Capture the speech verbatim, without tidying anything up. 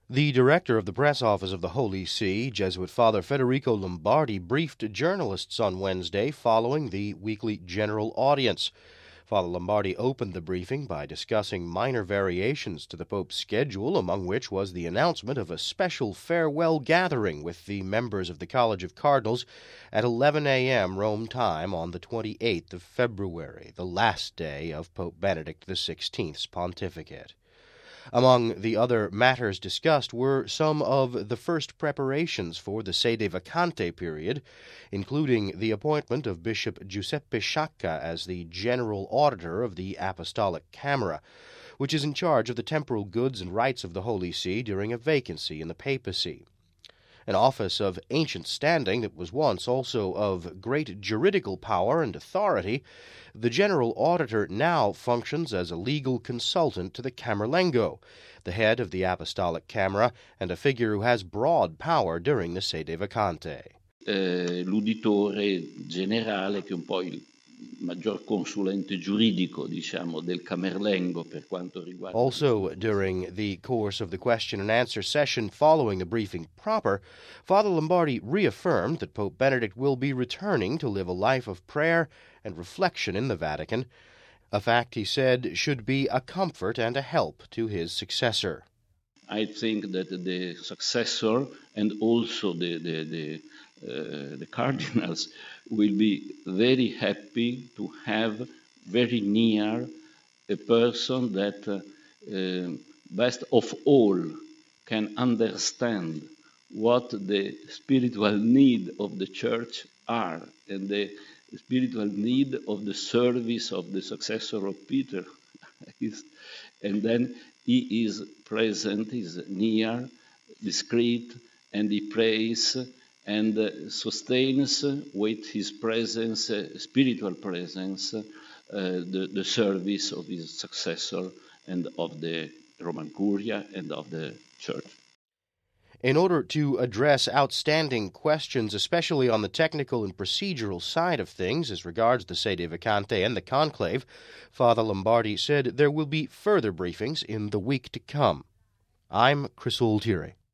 The director of the press office of the Holy See, Jesuit Father Federico Lombardi, briefed journalists on Wednesday following the weekly general audience. Father Lombardi opened the briefing by discussing minor variations to the Pope's schedule, among which was the announcement of a special farewell gathering with the members of the College of Cardinals at eleven a.m. Rome time on the twenty-eighth of February, the last day of Pope Benedict the sixteenth's pontificate. Among the other matters discussed were some of the first preparations for the sede vacante period, including the appointment of Bishop Giuseppe Sciacca as the general auditor of the Apostolic Camera, which is in charge of the temporal goods and rights of the Holy See during a vacancy in the papacy. An office of ancient standing that was once also of great juridical power and authority, the general auditor now functions as a legal consultant to the Camerlengo, the head of the Apostolic Camera, and a figure who has broad power during the sede vacante. Eh, l'uditore generale, che è un po' il maggior consulente giuridico, diciamo, del Camerlengo per quanto riguarda. Also, during the course of the question and answer session following the briefing proper, Father Lombardi reaffirmed that Pope Benedict will be returning to live a life of prayer and reflection in the Vatican, a fact he said should be a comfort and a help to his successor. I think that the successor and also the the the, uh, the cardinals will be very happy to have very near a person that uh, uh, best of all can understand what the spiritual need of the church are and the spiritual need of the service of the successor of Peter. And then he is present, is near, discreet, and he prays and uh, sustains with his presence, uh, spiritual presence, uh, the, the service of his successor and of the Roman Curia and of the Church. In order to address outstanding questions, especially on the technical and procedural side of things as regards the sede vacante and the conclave, Father Lombardi said there will be further briefings in the week to come. I'm Chris Altieri.